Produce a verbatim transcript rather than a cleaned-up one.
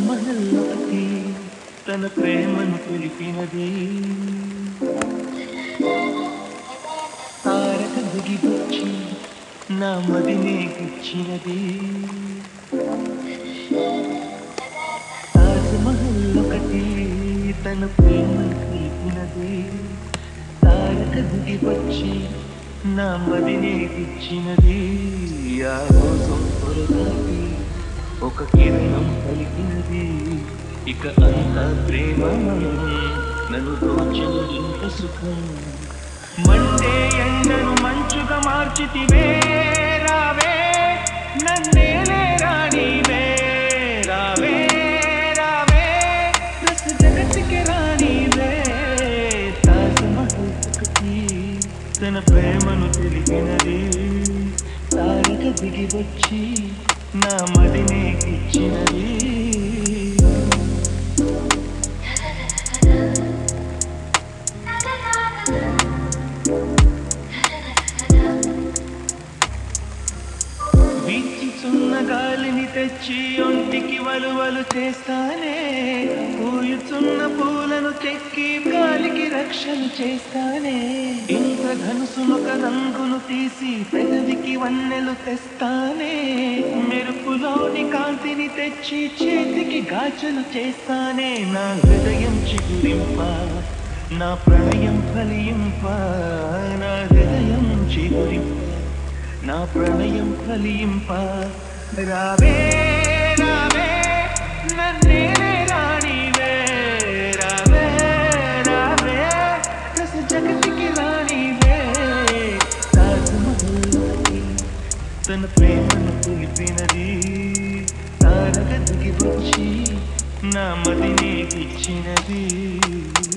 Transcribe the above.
తాజ్మహల్లోకి తన ప్రేమను తెలిపినది తారక దిగివచ్చి నా మదినే గిచ్చినది తాజ్మహల్లోకి తన ప్రేమను తెలిపినది తారక దిగివచ్చి నా మదినే గిచ్చినది ఆ రోజు పొరదాటి ఒక కిరణం పలికినది ఇక అంతా ప్రేమ నన్ను దోచెను ఇంత సుఖం మండే ఎండను మంచుగా మార్చితివే రావే నన్నేలే రాణివే రావే రావే రస జగత్తుకి రాణివే తాజ్మహల్ ఒకటి తన ప్రేమను తెలిపినది తారక దిగి వచ్చి నా మదినే గిచ్చినది వీచుచున్న గాలిని తెచ్చి ఒంటికి వలువలు చేస్తానే పూయుచున్న పూలను చెక్కి గాలికి రక్షణ చేస్తానే ఇంత ధనుసునొక రంగును తీసి పెదవికి వన్నెలు తెస్తానే మెరుపులోని కాంతిని తెచ్చి చేతికి గాజులు చేస్తానే నా హృదయం చిగురింప నా ప్రణయం ఫలింప నా హృదయం చిగురింప నా ప్రణయం ఫలింప రావే రావే నన్నేలే రాణివే రావే రావే రస జగతికి రాణివే తాజ్మహల్లోకి తన ప్రేమను తెలిపినది తారక దిగి వచ్చి నా మదినే గిచ్చినది